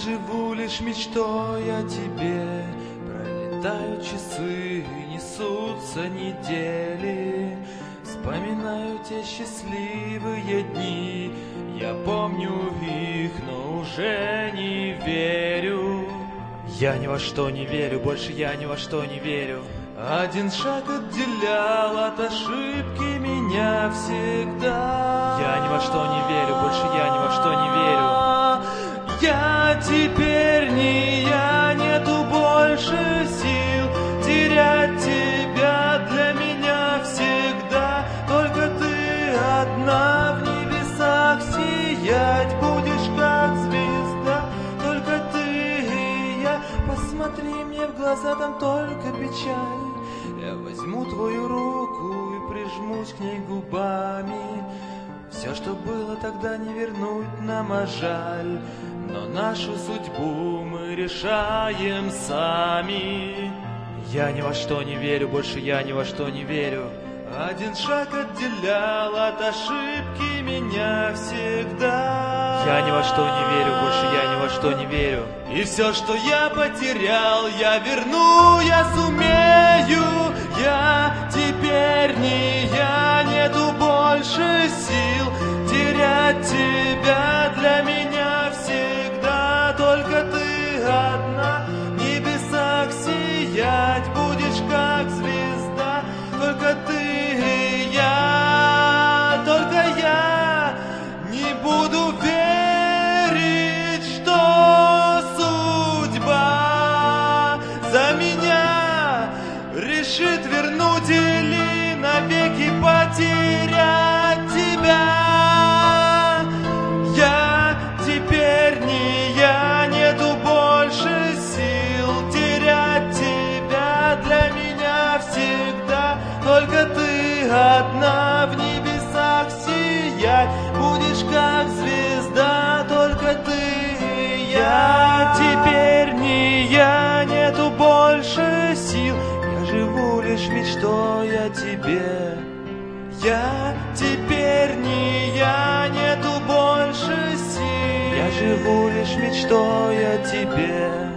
живу лишь мечтой о тебе. Пролетают часы, несутся недели. Вспоминаю те счастливые дни. Я помню их, но уже не верю. Я ни во что не верю, больше я ни во что не верю. Один шаг отделял от ошибки меня всегда. Я ни во что не верю, больше я ни во что не верю. Я теперь не я, нету больше сил терять тебя для меня всегда. Только ты одна в небесах сиять будешь, как звезда. Только ты и я, посмотри мне в глаза, там только печаль. Я возьму твою руку и прижмусь к ней губами. Все, что было тогда, не вернуть нам, а жаль. Но нашу судьбу мы решаем сами. Я ни во что не верю, больше я ни во что не верю. Один шаг отделял от ошибки меня всегда. Я ни во что не верю, больше я ни во что не верю. И все, что я потерял, я верну, я сумею. Я теперь не я, нету больше сил терять тебя для меня всегда. Только ты одна в небесах сиять будешь, как звезда. Только ты и я, только я не буду верить, что судьба за меня решит вернуть или навеки потерять тебя. Я теперь не я, нету больше сил терять тебя для меня всегда. Только ты одна в небесах сиять будешь, как звезда. Только ты и я теперь не я, нету больше сил. Я живу лишь мечтой о тебе. Я теперь не я, нету больше сил. Я живу лишь мечтой о тебе.